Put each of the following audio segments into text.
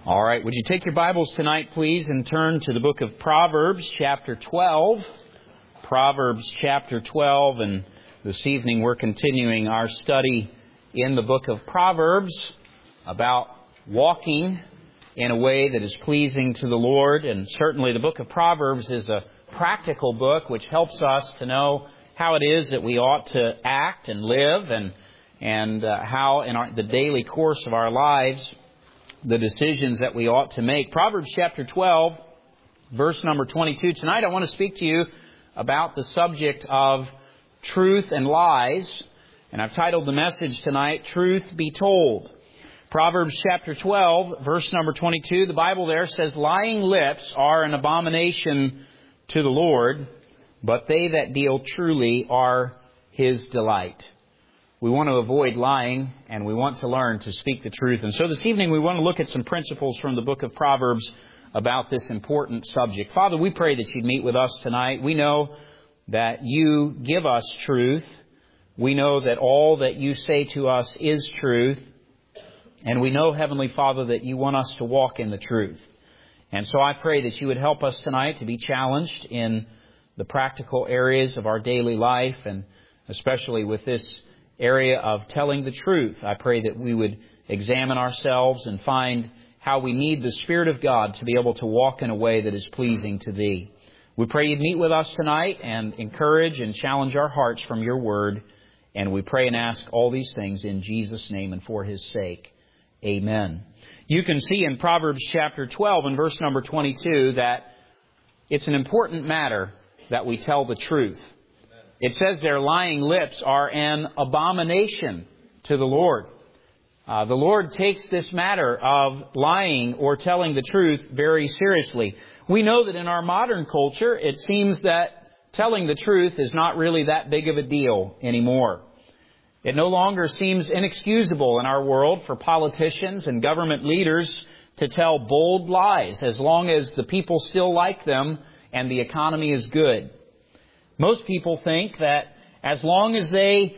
All right, would you take your Bibles tonight, please, and turn to the book of Proverbs, chapter 12. Proverbs, chapter 12, and this evening we're continuing our study in the book of Proverbs about walking in a way that is pleasing to the Lord. And certainly the book of Proverbs is a practical book which helps us to know how it is that we ought to act and live and how in the daily course of our lives the decisions that we ought to make. Proverbs chapter 12, verse number 22. Tonight I want to speak to you about the subject of truth and lies. And I've titled the message tonight, Truth Be Told. Proverbs chapter 12, verse number 22. The Bible there says, lying lips are an abomination to the Lord, but they that deal truly are His delight. We want to avoid lying, and we want to learn to speak the truth. And so this evening we want to look at some principles from the book of Proverbs about this important subject. Father, we pray that You'd meet with us tonight. We know that You give us truth. We know that all that You say to us is truth. And we know, Heavenly Father, that You want us to walk in the truth. And so I pray that You would help us tonight to be challenged in the practical areas of our daily life, and especially with this area of telling the truth. I pray that we would examine ourselves and find how we need the Spirit of God to be able to walk in a way that is pleasing to Thee. We pray You'd meet with us tonight and encourage and challenge our hearts from Your Word. And we pray and ask all these things in Jesus' name and for His sake. Amen. You can see in Proverbs chapter 12 and verse number 22 that it's an important matter that we tell the truth. It says their lying lips are an abomination to the Lord. The Lord takes this matter of lying or telling the truth very seriously. We know that in our modern culture, it seems that telling the truth is not really that big of a deal anymore. It no longer seems inexcusable in our world for politicians and government leaders to tell bold lies as long as the people still like them and the economy is good. Most people think that as long as they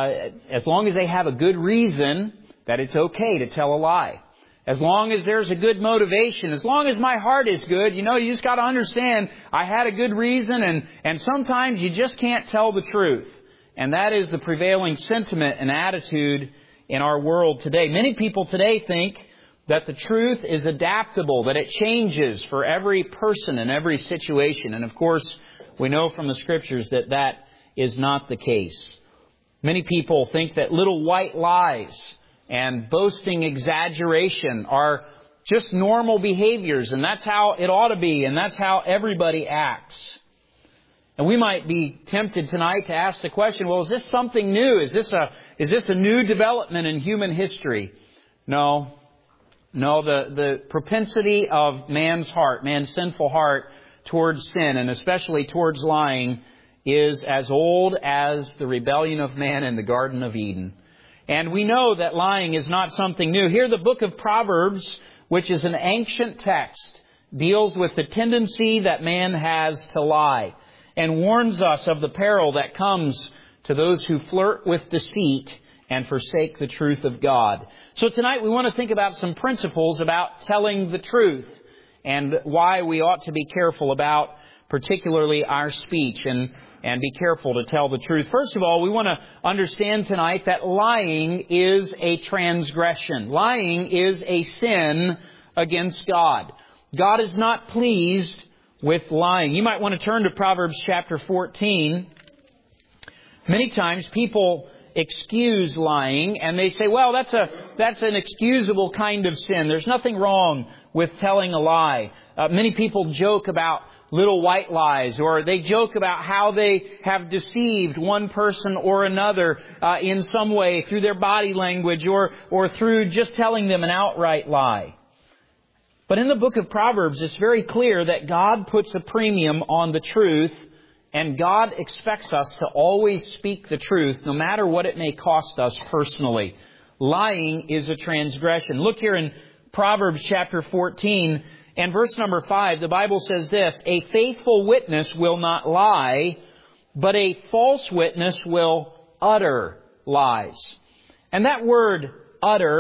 have a good reason, that it's okay to tell a lie. As long as there's a good motivation, as long as my heart is good, you just got to understand I had a good reason, and sometimes you just can't tell the truth. And that is the prevailing sentiment and attitude in our world today. Many people today think that the truth is adaptable, that it changes for every person and every situation. And of course, we know from the Scriptures that that is not the case. Many people think that little white lies and boasting exaggeration are just normal behaviors, and that's how it ought to be, and that's how everybody acts. And we might be tempted tonight to ask the question, well, is this something new? Is this a new development in human history? No, the propensity of man's heart, man's sinful heart, towards sin, and especially towards lying, is as old as the rebellion of man in the Garden of Eden. And we know that lying is not something new. Here the book of Proverbs, which is an ancient text, deals with the tendency that man has to lie and warns us of the peril that comes to those who flirt with deceit and forsake the truth of God. So tonight we want to think about some principles about telling the truth, and why we ought to be careful about particularly our speech and be careful to tell the truth. First of all, we want to understand tonight that lying is a transgression. Lying is a sin against God. God is not pleased with lying. You might want to turn to Proverbs chapter 14. Many times people excuse lying, and they say, well, that's an excusable kind of sin. There's nothing wrong with telling a lie. Many people joke about little white lies, or they joke about how they have deceived one person or another in some way through their body language or through just telling them an outright lie. But in the book of Proverbs, it's very clear that God puts a premium on the truth, and God expects us to always speak the truth, no matter what it may cost us personally. Lying is a transgression. Look here in Proverbs chapter 14 and verse number 5. The Bible says this: a faithful witness will not lie, but a false witness will utter lies. And that word utter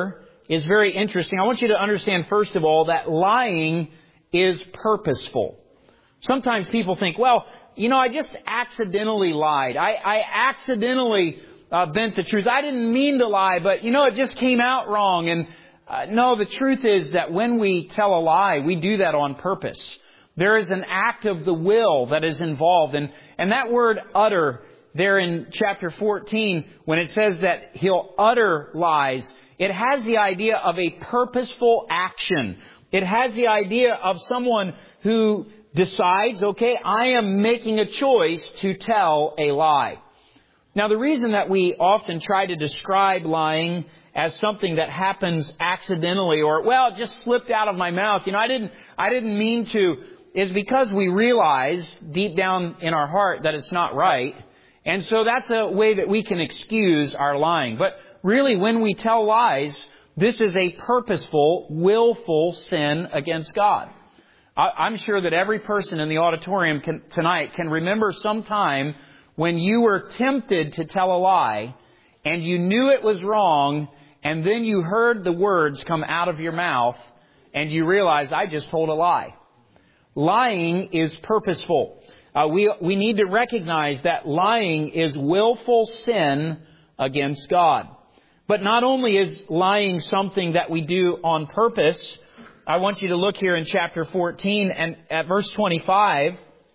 is very interesting. I want you to understand, first of all, that lying is purposeful. Sometimes people think, well, I just accidentally lied. I accidentally bent the truth. I didn't mean to lie, but, it just came out wrong. And no, the truth is that when we tell a lie, we do that on purpose. There is an act of the will that is involved. And that word utter there in chapter 14, when it says that he'll utter lies, it has the idea of a purposeful action. It has the idea of someone who decides, okay, I am making a choice to tell a lie. Now, the reason that we often try to describe lying as something that happens accidentally or, well, it just slipped out of my mouth, I didn't mean to, is because we realize deep down in our heart that it's not right. And so that's a way that we can excuse our lying. But really, when we tell lies, this is a purposeful, willful sin against God. I'm sure that every person in the auditorium tonight can remember some time when you were tempted to tell a lie and you knew it was wrong, and then you heard the words come out of your mouth and you realized, I just told a lie. Lying is purposeful. We need to recognize that lying is willful sin against God. But not only is lying something that we do on purpose, I want you to look here in chapter 14 and at verse 25.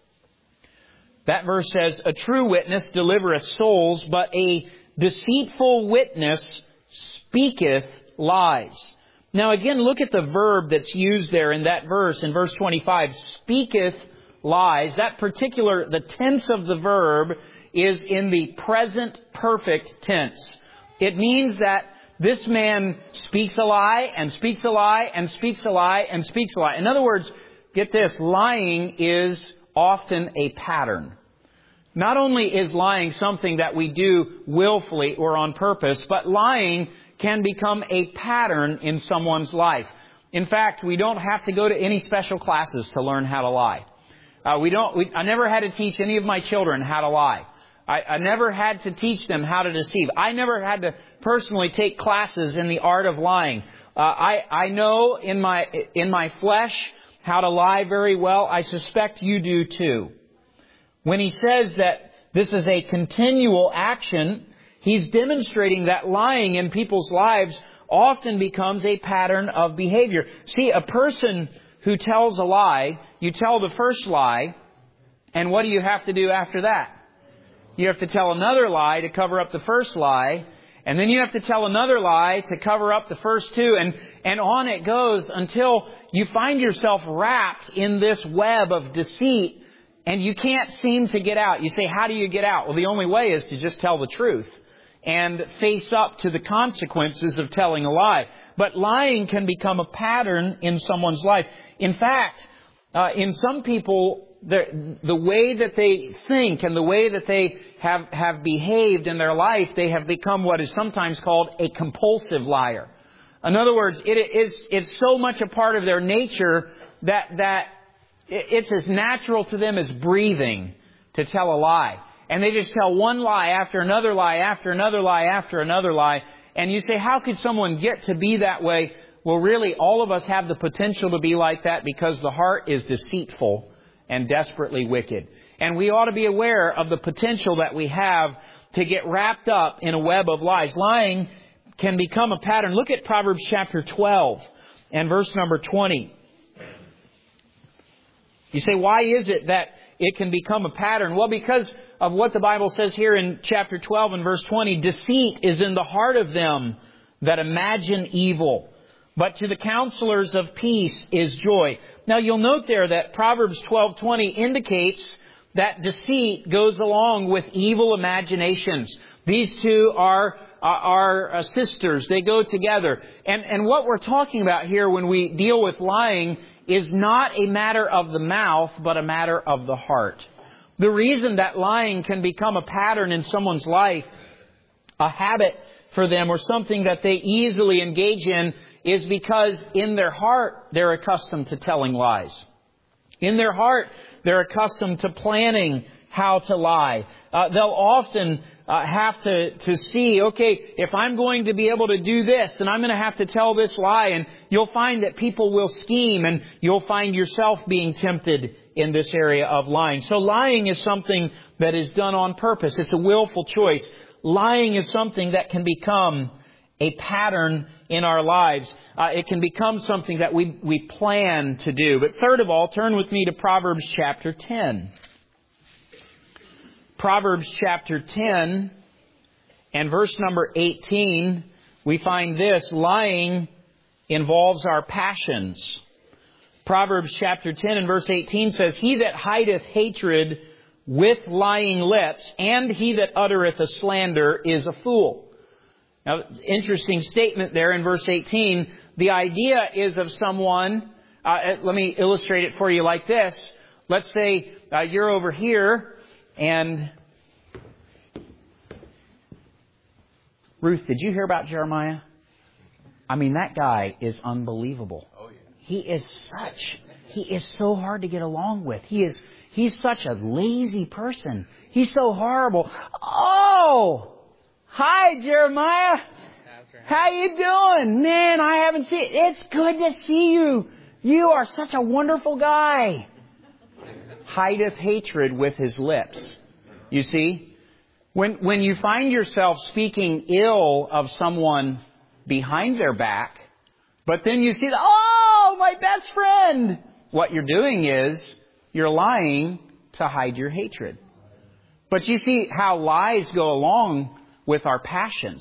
That verse says, a true witness delivereth souls, but a deceitful witness speaketh lies. Now again, look at the verb that's used there in that verse, in verse 25, speaketh lies. That the tense of the verb is in the present perfect tense. It means that this man speaks a lie and speaks a lie and speaks a lie and speaks a lie. In other words, get this, lying is often a pattern. Not only is lying something that we do willfully or on purpose, but lying can become a pattern in someone's life. In fact, we don't have to go to any special classes to learn how to lie. I never had to teach any of my children how to lie. I never had to teach them how to deceive. I never had to personally take classes in the art of lying. I know in my flesh how to lie very well. I suspect you do too. When he says that this is a continual action, he's demonstrating that lying in people's lives often becomes a pattern of behavior. See, a person who tells a lie, you tell the first lie, and what do you have to do after that? You have to tell another lie to cover up the first lie, and then you have to tell another lie to cover up the first two, and on it goes until you find yourself wrapped in this web of deceit, and you can't seem to get out. You say, how do you get out? Well, the only way is to just tell the truth and face up to the consequences of telling a lie. But lying can become a pattern in someone's life. In fact, in some people, the way that they think and the way that they have behaved in their life, they have become what is sometimes called a compulsive liar. In other words, it's so much a part of their nature that it's as natural to them as breathing to tell a lie. And they just tell one lie after another lie after another lie after another lie. And you say, how could someone get to be that way? Well, really, all of us have the potential to be like that because the heart is deceitful and desperately wicked. And we ought to be aware of the potential that we have to get wrapped up in a web of lies. Lying can become a pattern. Look at Proverbs chapter 12 and verse number 20. You say, why is it that it can become a pattern? Well, because of what the Bible says here in chapter 12 and verse 20. Deceit is in the heart of them that imagine evil, but to the counselors of peace is joy. Now, you'll note there that Proverbs 12:20 indicates that deceit goes along with evil imaginations. These two are sisters. They go together. And what we're talking about here when we deal with lying is not a matter of the mouth, but a matter of the heart. The reason that lying can become a pattern in someone's life, a habit for them, or something that they easily engage in, is because in their heart they're accustomed to telling lies. In their heart they're accustomed to planning how to lie. They'll often have to see, okay, if I'm going to be able to do this, then I'm going to have to tell this lie. And you'll find that people will scheme, and you'll find yourself being tempted in this area of lying. So lying is something that is done on purpose. It's a willful choice. Lying is something that can become a pattern in our lives. It can become something that we plan to do. But third of all, turn with me to Proverbs chapter 10. Proverbs chapter 10 and verse number 18, we find this: lying involves our passions. Proverbs chapter 10 and verse 18 says, "He that hideth hatred with lying lips, and he that uttereth a slander is a fool." Now, interesting statement there in verse 18. The idea is of someone, let me illustrate it for you like this. Let's say you're over here, and Ruth, did you hear about Jeremiah? I mean, that guy is unbelievable. Oh, yeah. He is so hard to get along with. He's such a lazy person. He's so horrible. Oh! Hi, Jeremiah. How you doing? Man, I haven't seen... It's good to see you. You are such a wonderful guy. Hideth hatred with his lips. You see? When you find yourself speaking ill of someone behind their back, but then you see, oh, my best friend. What you're doing is you're lying to hide your hatred. But you see how lies go along with our passions.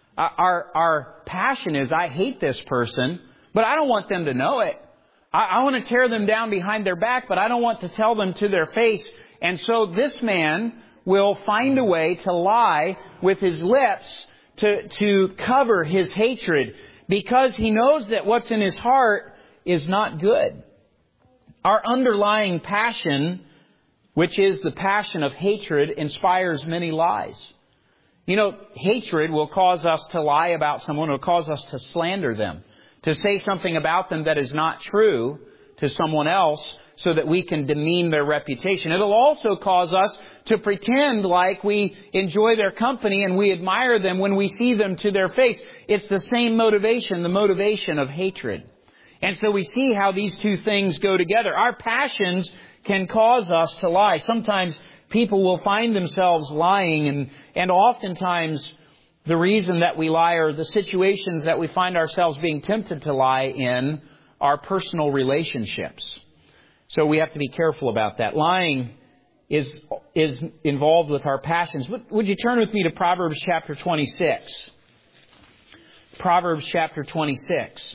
Our passion is, I hate this person, but I don't want them to know it. I want to tear them down behind their back, but I don't want to tell them to their face. And so this man will find a way to lie with his lips to cover his hatred, because he knows that what's in his heart is not good. Our underlying passion, which is the passion of hatred, inspires many lies. You know, hatred will cause us to lie about someone. It will cause us to slander them, to say something about them that is not true to someone else so that we can demean their reputation. It'll also cause us to pretend like we enjoy their company and we admire them when we see them to their face. It's the same motivation, the motivation of hatred. And so we see how these two things go together. Our passions can cause us to lie. Sometimes people will find themselves lying, and oftentimes the reason that we lie, or the situations that we find ourselves being tempted to lie in, are personal relationships. So we have to be careful about that. Lying is involved with our passions. Would you turn with me to Proverbs chapter 26? Proverbs chapter 26.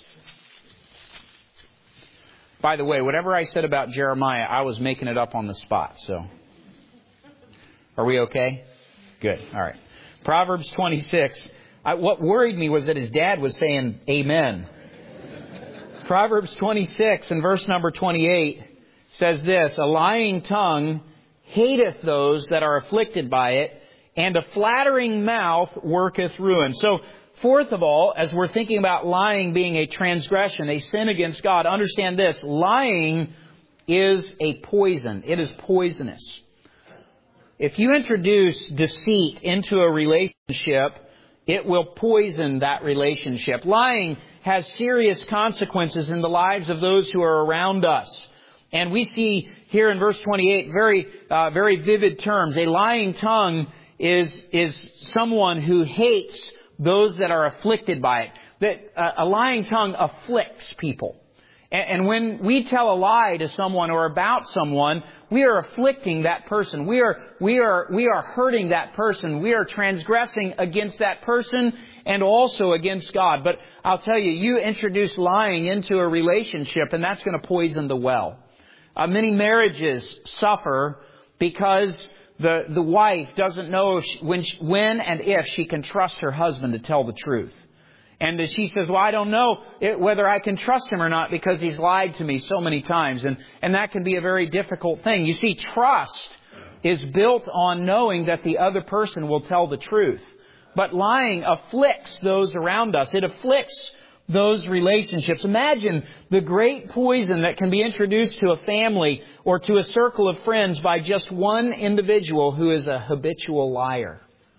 By the way, whatever I said about Jeremiah, I was making it up on the spot, so... Are we okay? Good. All right. Proverbs 26. What worried me was that his dad was saying amen. Proverbs 26 and verse number 28 says this: "A lying tongue hateth those that are afflicted by it, and a flattering mouth worketh ruin." So, fourth of all, as we're thinking about lying being a transgression, a sin against God, understand this: lying is a poison. It is poisonous. If you introduce deceit into a relationship, it will poison that relationship. Lying has serious consequences in the lives of those who are around us. And we see here in verse 28 very vivid terms. A lying tongue is someone who hates those that are afflicted by it. That a lying tongue afflicts people. And when we tell a lie to someone or about someone, we are afflicting that person. We are hurting that person. We are transgressing against that person and also against God. But I'll tell you, you introduce lying into a relationship, and that's going to poison the well. Many marriages suffer because the wife doesn't know when and if she can trust her husband to tell the truth. And she says, well, I don't know whether I can trust him or not because he's lied to me so many times. And that can be a very difficult thing. You see, trust is built on knowing that the other person will tell the truth. But lying afflicts those around us. It afflicts those relationships. Imagine the great poison that can be introduced to a family or to a circle of friends by just one individual who is a habitual liar.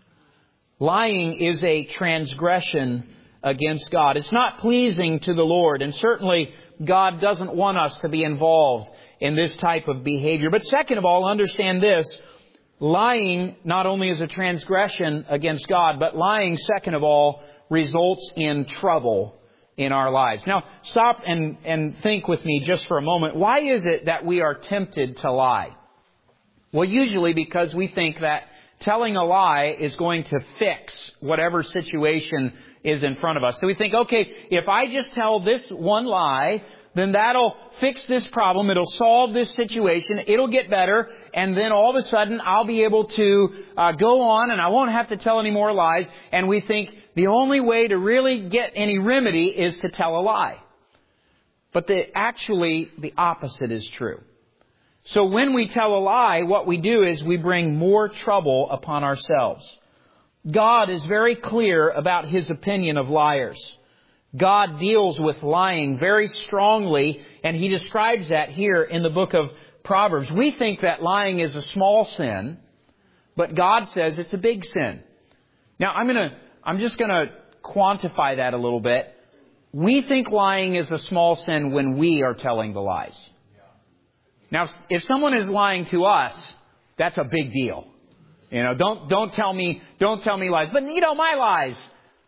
Lying is a transgression against God. It's not pleasing to the Lord, and certainly God doesn't want us to be involved in this type of behavior. But second of all, understand this. Lying not only is a transgression against God, but lying, second of all, results in trouble in our lives. Now, stop and think with me just for a moment. Why is it that we are tempted to lie? Well, usually because we think that telling a lie is going to fix whatever situation is in front of us. So we think, okay, if I just tell this one lie, then that'll fix this problem. It'll solve this situation. It'll get better. And then all of a sudden, I'll be able to go on and I won't have to tell any more lies. And we think the only way to really get any remedy is to tell a lie. But actually, the opposite is true. So when we tell a lie, what we do is we bring more trouble upon ourselves. God is very clear about His opinion of liars. God deals with lying very strongly, and He describes that here in the book of Proverbs. We think that lying is a small sin, but God says it's a big sin. Now, I'm just going to quantify that a little bit. We think lying is a small sin when we are telling the lies. Now, if someone is lying to us, that's a big deal. You know, don't tell me lies. But my lies,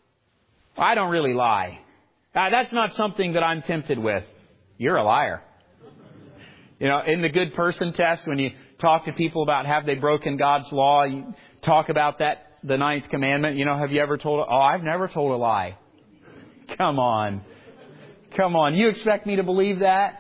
I don't really lie. That's not something that I'm tempted with. You're a liar. In the good person test, when you talk to people about have they broken God's law, you talk about that, the ninth commandment. Have you ever told? Oh, I've never told a lie. Come on. You expect me to believe that?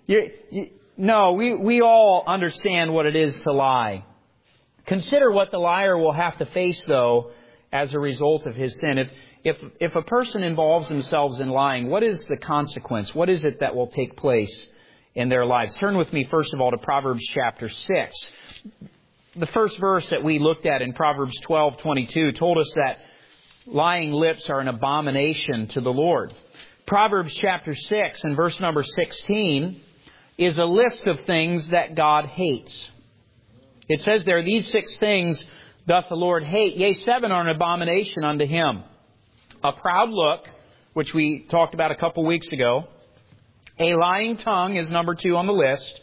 No, we all understand what it is to lie. Consider what the liar will have to face, though, as a result of his sin. If a person involves themselves in lying, what is the consequence? What is it that will take place in their lives? Turn with me, first of all, to Proverbs chapter 6. The first verse that we looked at in Proverbs 12:22 told us that lying lips are an abomination to the Lord. Proverbs chapter 6 and verse number 16 is a list of things that God hates. It says there, these 6 things doth the Lord hate. Yea, 7 are an abomination unto Him. A proud look, which we talked about a couple weeks ago. A lying tongue is number 2 on the list.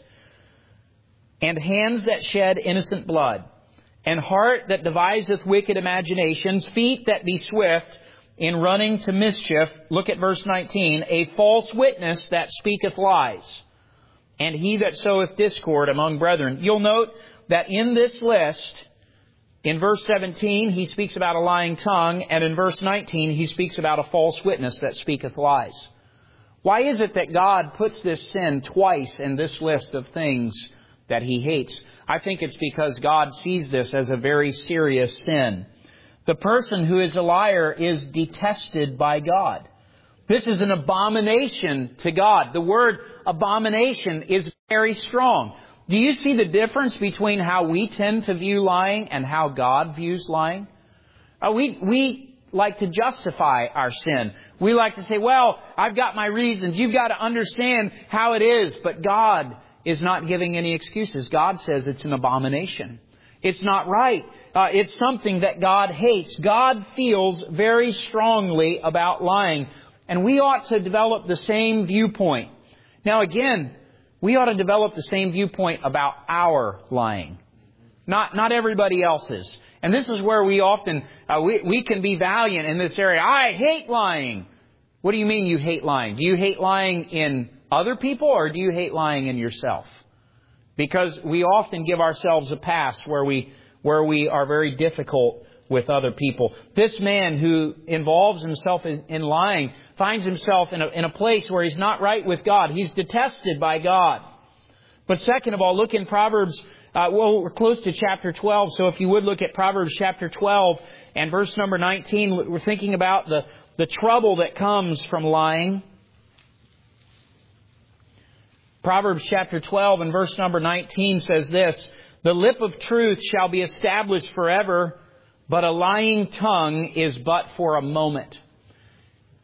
And hands that shed innocent blood. And heart that deviseth wicked imaginations. Feet that be swift in running to mischief. Look at verse 19. A false witness that speaketh lies. And he that soweth discord among brethren. You'll note that in this list, in verse 17, he speaks about a lying tongue, and in verse 19, he speaks about a false witness that speaketh lies. Why is it that God puts this sin twice in this list of things that He hates? I think it's because God sees this as a very serious sin. The person who is a liar is detested by God. This is an abomination to God. The word abomination is very strong. Do you see the difference between how we tend to view lying and how God views lying? We like to justify our sin. We like to say, well, I've got my reasons. You've got to understand how it is. But God is not giving any excuses. God says it's an abomination. It's not right. It's something that God hates. God feels very strongly about lying. And we ought to develop the same viewpoint. Now again, we ought to develop the same viewpoint about our lying. Not everybody else's. And this is where we often, we can be valiant in this area. I hate lying. What do you mean you hate lying? Do you hate lying in other people or do you hate lying in yourself? Because we often give ourselves a pass where we are very difficult with other people. This man who involves himself in lying finds himself in a place where he's not right with God. He's detested by God. But second of all, look in Proverbs. We're close to chapter 12. So if you would look at Proverbs chapter 12 and verse number 19, we're thinking about the trouble that comes from lying. Proverbs chapter 12 and verse number 19 says this, the lip of truth shall be established forever, but a lying tongue is but for a moment.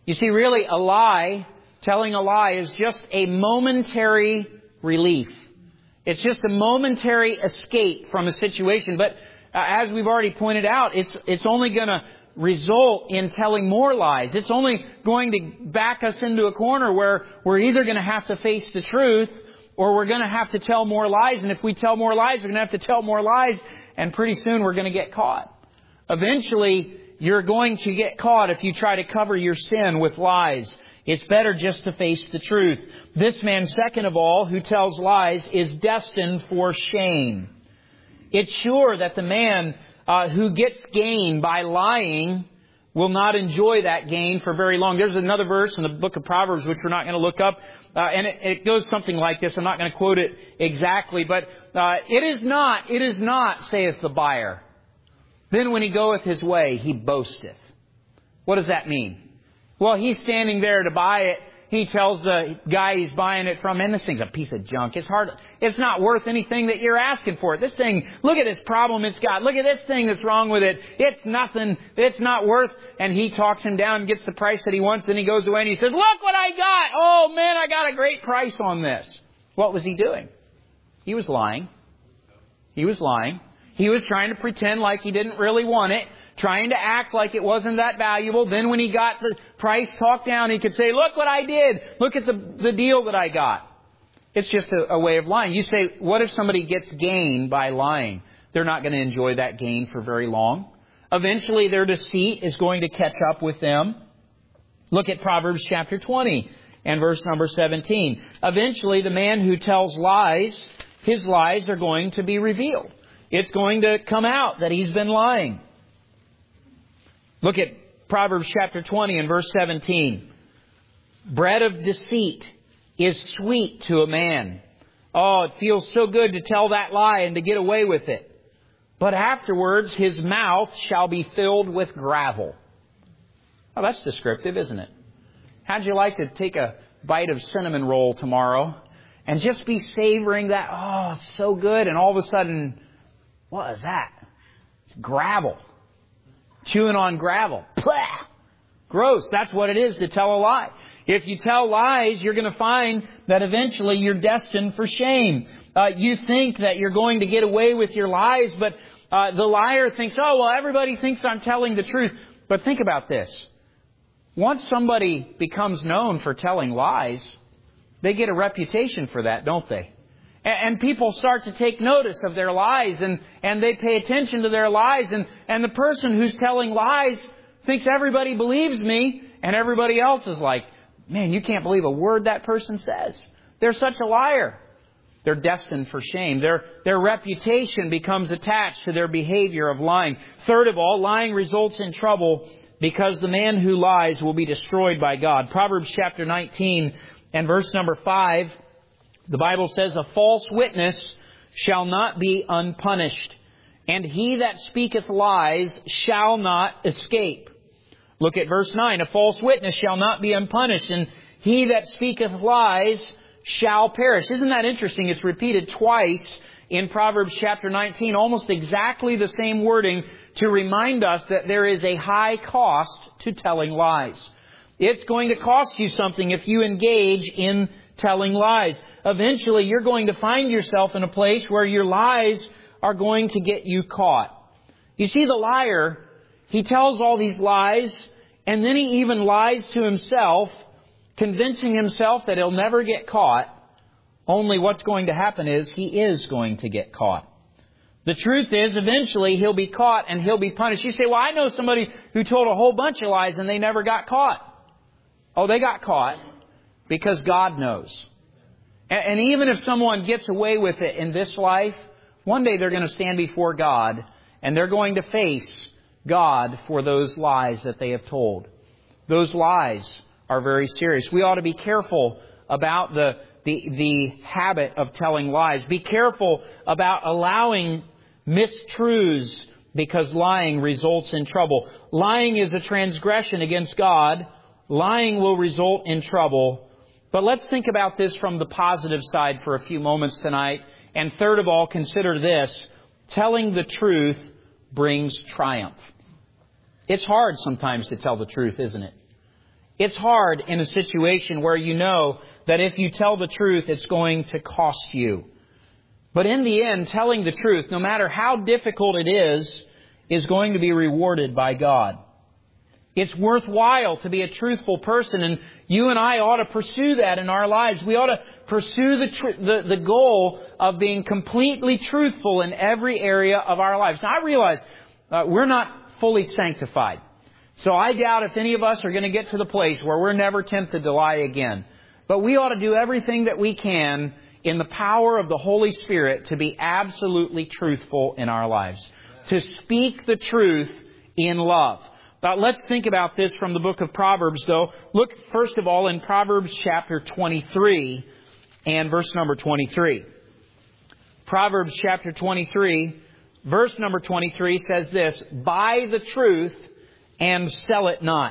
You see, really, a lie, telling a lie, is just a momentary relief. It's just a momentary escape from a situation. But as we've already pointed out, it's only going to result in telling more lies. It's only going to back us into a corner where we're either going to have to face the truth or we're going to have to tell more lies. And if we tell more lies, we're going to have to tell more lies. And pretty soon we're going to get caught. Eventually, you're going to get caught if you try to cover your sin with lies. It's better just to face the truth. This man, second of all, who tells lies, is destined for shame. It's sure that the man who gets gain by lying will not enjoy that gain for very long. There's another verse in the book of Proverbs which we're not going to look up. And it goes something like this. I'm not going to quote it exactly. But it is not, saith the buyer. Then when he goeth his way, he boasteth. What does that mean? Well, he's standing there to buy it. He tells the guy he's buying it from, man, this thing's a piece of junk. It's not worth anything that you're asking for it. This thing, look at this problem it's got. Look at this thing that's wrong with it. It's nothing. It's not worth. And he talks him down and gets the price that he wants. Then he goes away and he says, look what I got. Oh, man, I got a great price on this. What was he doing? He was lying. He was lying. He was trying to pretend like he didn't really want it, trying to act like it wasn't that valuable. Then when he got the price talked down, he could say, look what I did. Look at the deal that I got. It's just a way of lying. You say, what if somebody gets gain by lying? They're not going to enjoy that gain for very long. Eventually, their deceit is going to catch up with them. Look at Proverbs chapter 20 and verse number 17. Eventually, the man who tells lies, his lies are going to be revealed. It's going to come out that he's been lying. Look at Proverbs chapter 20 and verse 17. Bread of deceit is sweet to a man. Oh, it feels so good to tell that lie and to get away with it. But afterwards his mouth shall be filled with gravel. Oh, that's descriptive, isn't it? How'd you like to take a bite of cinnamon roll tomorrow and just be savoring that? Oh, it's so good. And all of a sudden, what is that? It's gravel. Chewing on gravel. Blah! Gross. That's what it is to tell a lie. If you tell lies, you're going to find that eventually you're destined for shame. You think that you're going to get away with your lies, but the liar thinks, oh, well, everybody thinks I'm telling the truth. But think about this. Once somebody becomes known for telling lies, they get a reputation for that, don't they? And people start to take notice of their lies and they pay attention to their lies. And the person who's telling lies thinks everybody believes me. And everybody else is like, man, you can't believe a word that person says. They're such a liar. They're destined for shame. Their reputation becomes attached to their behavior of lying. Third of all, lying results in trouble because the man who lies will be destroyed by God. Proverbs chapter 19 and verse number 5. The Bible says, a false witness shall not be unpunished, and he that speaketh lies shall not escape. Look at verse 9. A false witness shall not be unpunished, and he that speaketh lies shall perish. Isn't that interesting? It's repeated twice in Proverbs chapter 19, almost exactly the same wording to remind us that there is a high cost to telling lies. It's going to cost you something if you engage in telling lies. Eventually, you're going to find yourself in a place where your lies are going to get you caught. You see, the liar, he tells all these lies, and then he even lies to himself, convincing himself that he'll never get caught. Only what's going to happen is he is going to get caught. The truth is, eventually, he'll be caught and he'll be punished. You say, well, I know somebody who told a whole bunch of lies and they never got caught. Oh, they got caught because God knows. And even if someone gets away with it in this life, one day they're going to stand before God and they're going to face God for those lies that they have told. Those lies are very serious. We ought to be careful about the habit of telling lies. Be careful about allowing mistruths because lying results in trouble. Lying is a transgression against God. Lying will result in trouble. But let's think about this from the positive side for a few moments tonight. And third of all, consider this. Telling the truth brings triumph. It's hard sometimes to tell the truth, isn't it? It's hard in a situation where you know that if you tell the truth, it's going to cost you. But in the end, telling the truth, no matter how difficult it is going to be rewarded by God. It's worthwhile to be a truthful person, and you and I ought to pursue that in our lives. We ought to pursue the goal of being completely truthful in every area of our lives. Now, I realize we're not fully sanctified. So I doubt if any of us are going to get to the place where we're never tempted to lie again. But we ought to do everything that we can in the power of the Holy Spirit to be absolutely truthful in our lives. To speak the truth in love. But let's think about this from the book of Proverbs, though. Look, first of all, in Proverbs chapter 23 and verse number 23. Proverbs chapter 23, verse number 23 says this, "Buy the truth and sell it not.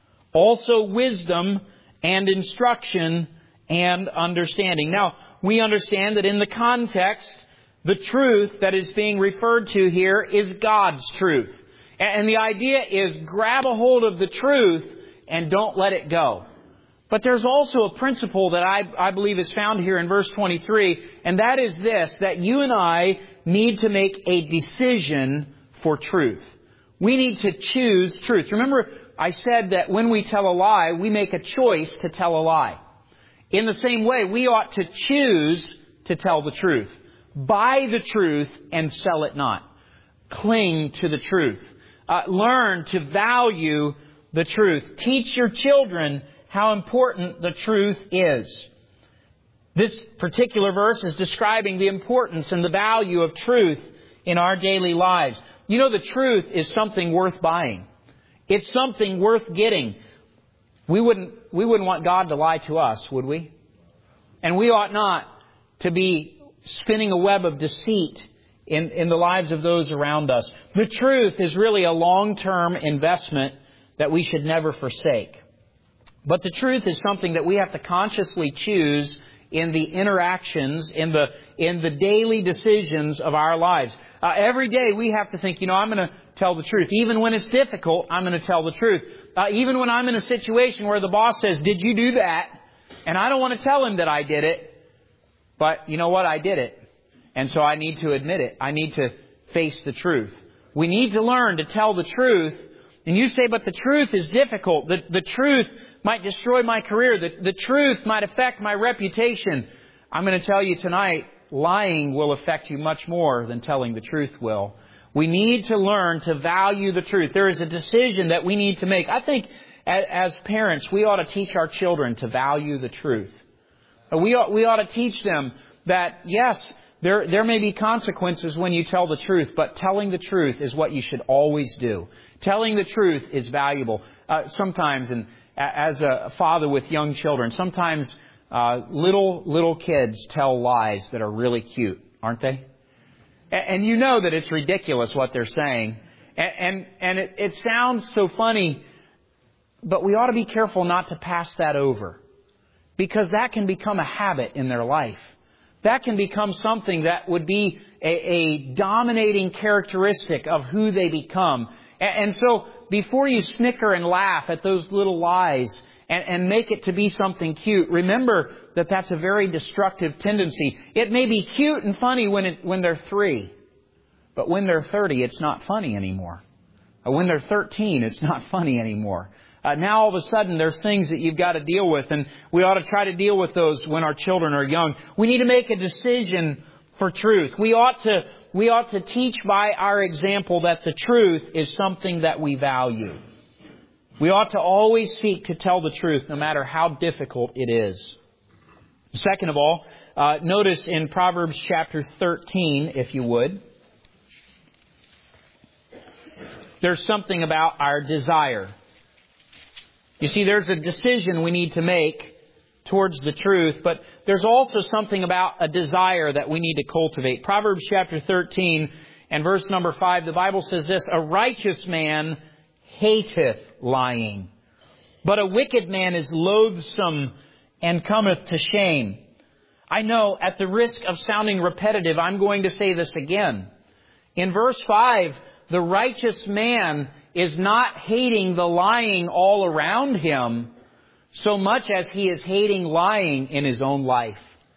Also wisdom and instruction and understanding." Now, we understand that in the context, the truth that is being referred to here is God's truth. And the idea is grab a hold of the truth and don't let it go. But there's also a principle that I believe is found here in verse 23, and that is this, that you and I need to make a decision for truth. We need to choose truth. Remember, I said that when we tell a lie, we make a choice to tell a lie. In the same way, we ought to choose to tell the truth. Buy the truth and sell it not. Cling to the truth. Learn to value the truth. Teach your children how important the truth is. This particular verse is describing the importance and the value of truth in our daily lives. You know, the truth is something worth buying. It's something worth getting. We wouldn't want God to lie to us, would we? And we ought not to be spinning a web of deceit in the lives of those around us. The truth is really a long-term investment that we should never forsake. But the truth is something that we have to consciously choose in the interactions, in the daily decisions of our lives. Every day we have to think, I'm going to tell the truth. Even when it's difficult, I'm going to tell the truth. Even when I'm in a situation where the boss says, "Did you do that?" And I don't want to tell him that I did it. But you know what? I did it. And so I need to admit it. I need to face the truth. We need to learn to tell the truth. And you say, "But the truth is difficult. The truth might destroy my career. The truth might affect my reputation." I'm going to tell you tonight, lying will affect you much more than telling the truth will. We need to learn to value the truth. There is a decision that we need to make. I think as parents, we ought to teach our children to value the truth. We ought to teach them that, yes, there may be consequences when you tell the truth, but telling the truth is what you should always do. Telling the truth is valuable. Sometimes, and as a father with young children, sometimes little kids tell lies that are really cute, aren't they? And you know that it's ridiculous what they're saying. And it sounds so funny, but we ought to be careful not to pass that over. Because that can become a habit in their life. That can become something that would be a dominating characteristic of who they become. And so before you snicker and laugh at those little lies and make it to be something cute, remember that that's a very destructive tendency. It may be cute and funny when they're 3. But when they're 30, it's not funny anymore. When they're 13, it's not funny anymore. Now all of a sudden there's things that you've got to deal with, and we ought to try to deal with those when our children are young. We need to make a decision for truth. We ought to teach by our example that the truth is something that we value. We ought to always seek to tell the truth no matter how difficult it is. Second of all, notice in Proverbs chapter 13, if you would, there's something about our desire. You see, there's a decision we need to make towards the truth, but there's also something about a desire that we need to cultivate. Proverbs chapter 13 and verse number 5, the Bible says this, "A righteous man hateth lying, but a wicked man is loathsome and cometh to shame." I know, at the risk of sounding repetitive, I'm going to say this again. In verse 5, the righteous man is not hating the lying all around him, so much as he is hating lying in his own life.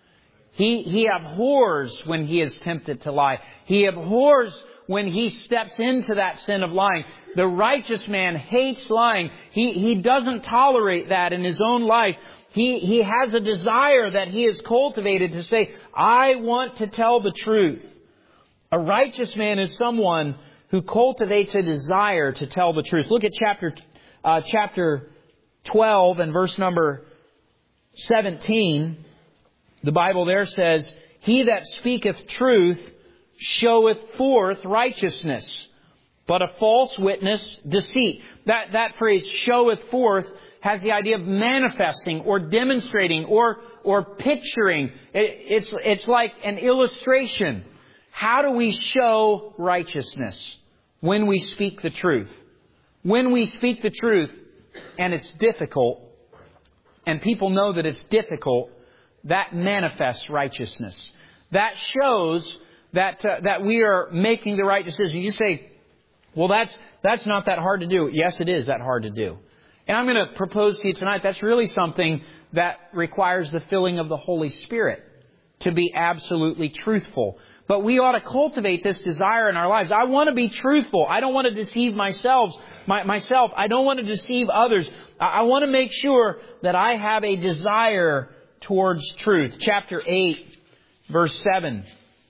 He abhors when he is tempted to lie. He abhors when he steps into that sin of lying. The righteous man hates lying. He doesn't tolerate that in his own life. He has a desire that he has cultivated to say, I want to tell the truth. A righteous man is someone who cultivates a desire to tell the truth. Look at chapter 12 and verse number 17. The Bible there says, He that speaketh truth showeth forth righteousness, but a false witness deceit. That phrase, showeth forth, has the idea of manifesting or demonstrating or picturing. It's like an illustration. How do we show righteousness? When we speak the truth. When we speak the truth, and it's difficult, and people know that it's difficult, that manifests righteousness. That shows that we are making the right decision. You say, well, that's not that hard to do. Yes, it is that hard to do. And I'm going to propose to you tonight, that's really something that requires the filling of the Holy Spirit to be absolutely truthful. But we ought to cultivate this desire in our lives. I want to be truthful. I don't want to deceive myself. I don't want to deceive others. I want to make sure that I have a desire towards truth. Chapter 8, verse 7.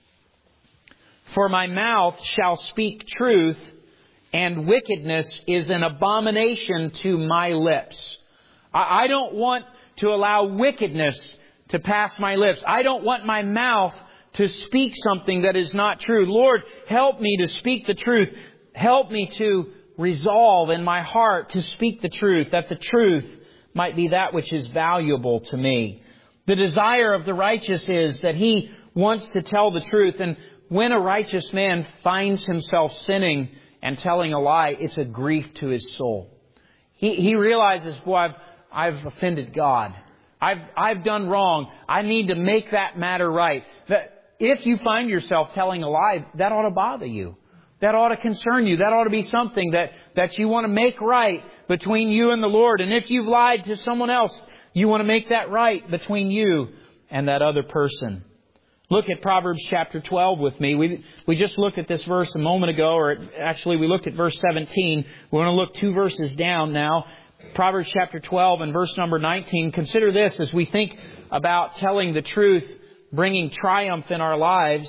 For my mouth shall speak truth, and wickedness is an abomination to my lips. I don't want to allow wickedness to pass my lips. I don't want my mouth to speak something that is not true. Lord, help me to speak the truth. Help me to resolve in my heart to speak the truth, that the truth might be that which is valuable to me. The desire of the righteous is that he wants to tell the truth. And when a righteous man finds himself sinning and telling a lie, it's a grief to his soul. He realizes, boy, I've offended God. I've done wrong. I need to make that matter right. That if you find yourself telling a lie, that ought to bother you. That ought to concern you. That ought to be something that you want to make right between you and the Lord. And if you've lied to someone else, you want to make that right between you and that other person. Look at Proverbs chapter 12 with me. We just looked at this verse a moment ago, or actually we looked at verse 17. We want to look 2 verses down now. Proverbs chapter 12 and verse number 19. Consider this as we think about telling the truth, bringing triumph in our lives.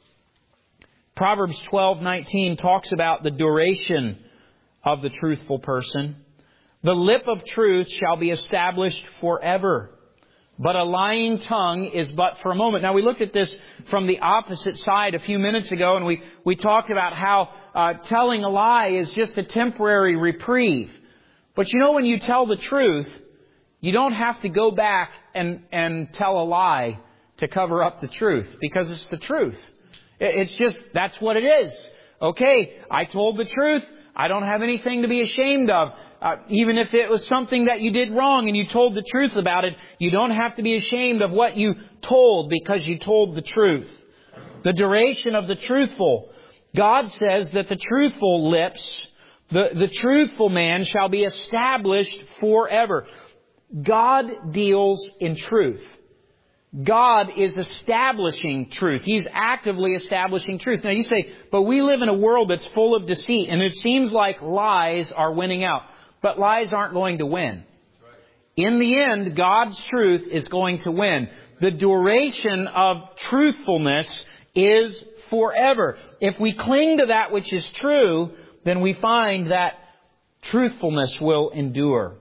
Proverbs 12:19 talks about the duration of the truthful person. The lip of truth shall be established forever, but a lying tongue is but for a moment. Now, we looked at this from the opposite side a few minutes ago, and we talked about how telling a lie is just a temporary reprieve. But you know, when you tell the truth, you don't have to go back and tell a lie to cover up the truth, because it's the truth. It's just, that's what it is. Okay, I told the truth. I don't have anything to be ashamed of. Even if it was something that you did wrong and you told the truth about it, you don't have to be ashamed of what you told because you told the truth. The duration of the truthful. God says that the truthful lips, the truthful man shall be established forever. God deals in truth. God is establishing truth. He's actively establishing truth. Now you say, but we live in a world that's full of deceit, and it seems like lies are winning out. But lies aren't going to win. In the end, God's truth is going to win. The duration of truthfulness is forever. If we cling to that which is true, then we find that truthfulness will endure.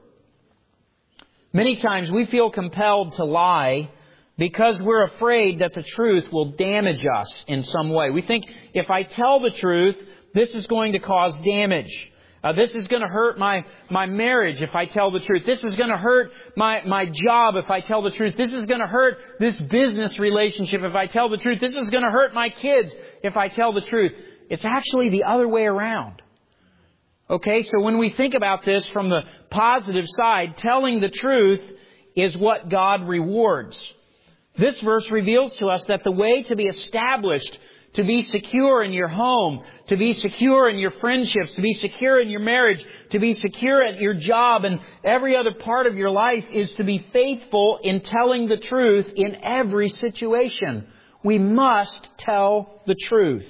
Many times we feel compelled to lie because we're afraid that the truth will damage us in some way. We think, if I tell the truth, this is going to cause damage. This is going to hurt my marriage if I tell the truth. This is going to hurt my job if I tell the truth. This is going to hurt this business relationship if I tell the truth. This is going to hurt my kids if I tell the truth. It's actually the other way around. Okay, so when we think about this from the positive side, telling the truth is what God rewards. This verse reveals to us that the way to be established, to be secure in your home, to be secure in your friendships, to be secure in your marriage, to be secure at your job and every other part of your life is to be faithful in telling the truth in every situation. We must tell the truth.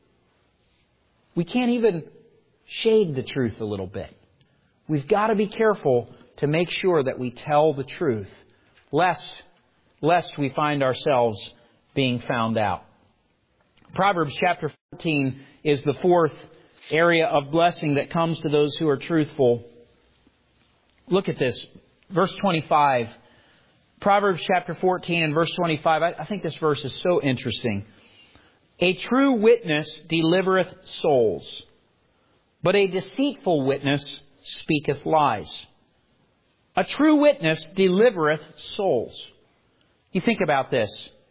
We can't even shade the truth a little bit. We've got to be careful to make sure that we tell the truth, lest we find ourselves being found out. Proverbs chapter 14 is the fourth area of blessing that comes to those who are truthful. Look at this. Verse 25. Proverbs chapter 14 and verse 25. I think this verse is so interesting. A true witness delivereth souls, but a deceitful witness speaketh lies. A true witness delivereth souls. You think about this.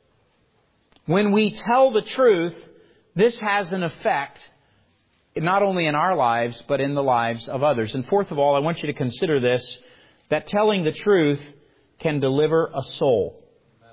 When we tell the truth, this has an effect not only in our lives, but in the lives of others. And fourth of all, I want you to consider this, that telling the truth can deliver a soul.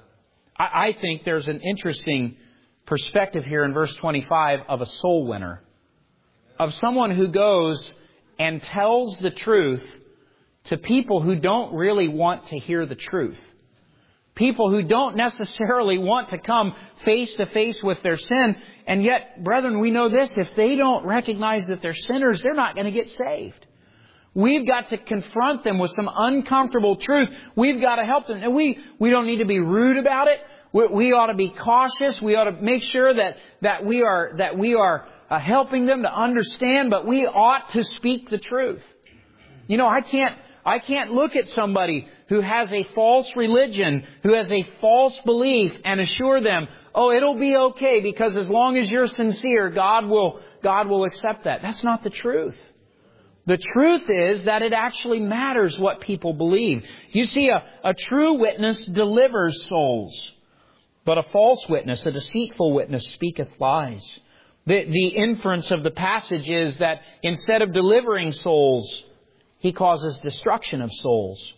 I think there's an interesting perspective here in verse 25 of a soul winner, of someone who goes and tells the truth to people who don't really want to hear the truth. People who don't necessarily want to come face to face with their sin. And yet, brethren, we know this, if they don't recognize that they're sinners, they're not going to get saved. We've got to confront them with some uncomfortable truth. We've got to help them. And we don't need to be rude about it. We ought to be cautious. We ought to make sure that we are helping them to understand, but we ought to speak the truth. You know, I can't look at somebody who has a false religion, who has a false belief, and assure them, oh, it'll be okay because as long as you're sincere, God will accept that. That's not the truth. The truth is that it actually matters what people believe. You see, a true witness delivers souls, but a false witness, a deceitful witness, speaketh lies. The inference of the passage is that instead of delivering souls, he causes destruction of souls.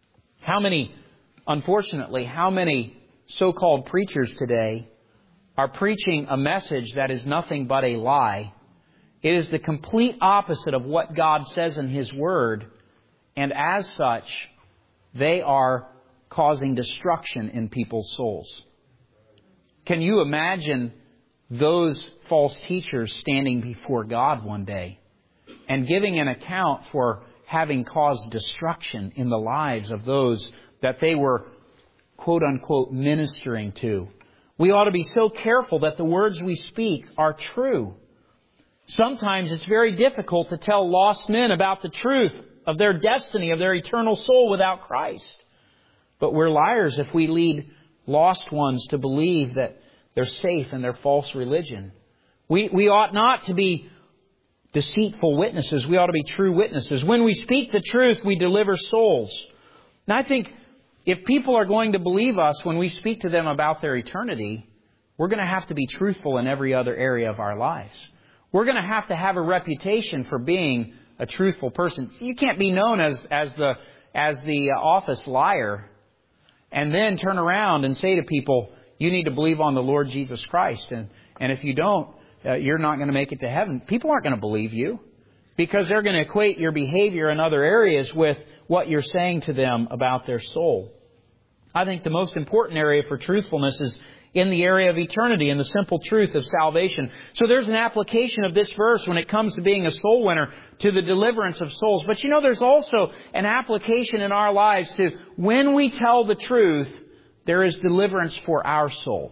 Unfortunately, how many so-called preachers today are preaching a message that is nothing but a lie? It is the complete opposite of what God says in His Word. And as such, they are causing destruction in people's souls. Can you imagine those false teachers standing before God one day and giving an account for having caused destruction in the lives of those that they were, quote unquote, ministering to? We ought to be so careful that the words we speak are true. Sometimes it's very difficult to tell lost men about the truth of their destiny, of their eternal soul without Christ. But we're liars if we lead lost ones to believe that they're safe in their false religion. We ought not to be deceitful witnesses. We ought to be true witnesses. When we speak the truth, we deliver souls. Now, I think if people are going to believe us when we speak to them about their eternity, we're going to have to be truthful in every other area of our lives. We're going to have a reputation for being a truthful person. You can't be known as the office liar and then turn around and say to people, you need to believe on the Lord Jesus Christ. And if you don't, you're not going to make it to heaven. People aren't going to believe you because they're going to equate your behavior in other areas with what you're saying to them about their soul. I think the most important area for truthfulness is in the area of eternity and the simple truth of salvation. So there's an application of this verse when it comes to being a soul winner to the deliverance of souls. But you know, there's also an application in our lives to when we tell the truth, there is deliverance for our soul.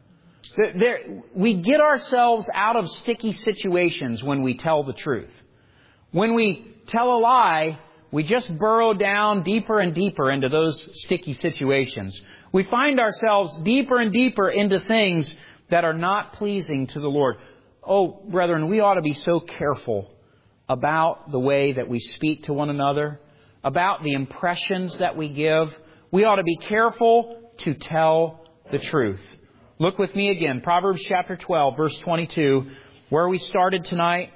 We get ourselves out of sticky situations when we tell the truth. When we tell a lie, we just burrow down deeper and deeper into those sticky situations. We find ourselves deeper and deeper into things that are not pleasing to the Lord. Oh, brethren, we ought to be so careful about the way that we speak to one another, about the impressions that we give. We ought to be careful to tell the truth. Look with me again, Proverbs chapter 12, verse 22, where we started tonight.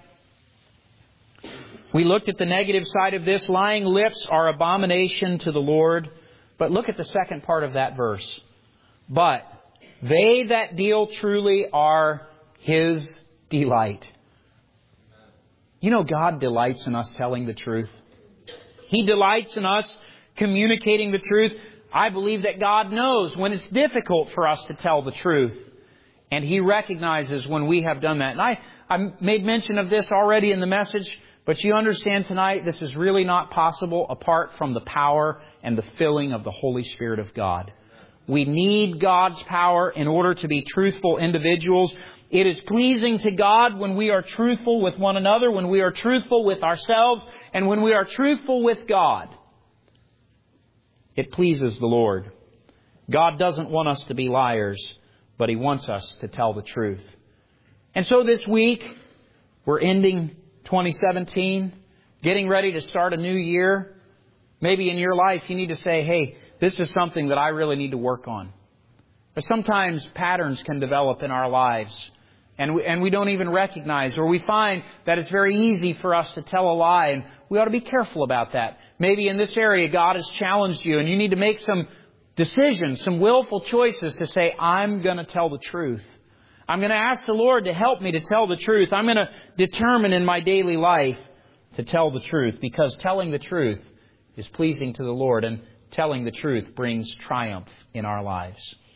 We looked at the negative side of this. Lying lips are abomination to the Lord. But look at the second part of that verse. But they that deal truly are His delight. You know, God delights in us telling the truth. He delights in us communicating the truth. I believe that God knows when it's difficult for us to tell the truth. And He recognizes when we have done that. And I made mention of this already in the message, but you understand tonight this is really not possible apart from the power and the filling of the Holy Spirit of God. We need God's power in order to be truthful individuals. It is pleasing to God when we are truthful with one another, when we are truthful with ourselves, and when we are truthful with God. It pleases the Lord. God doesn't want us to be liars, but He wants us to tell the truth. And so this week, we're ending 2017, getting ready to start a new year. Maybe in your life you need to say, hey, this is something that I really need to work on. But sometimes patterns can develop in our lives, and we don't even recognize, or we find that it's very easy for us to tell a lie, and we ought to be careful about that. Maybe in this area God has challenged you, and you need to make some decisions, some willful choices to say, I'm going to tell the truth. I'm going to ask the Lord to help me to tell the truth. I'm going to determine in my daily life to tell the truth, because telling the truth is pleasing to the Lord, and telling the truth brings triumph in our lives.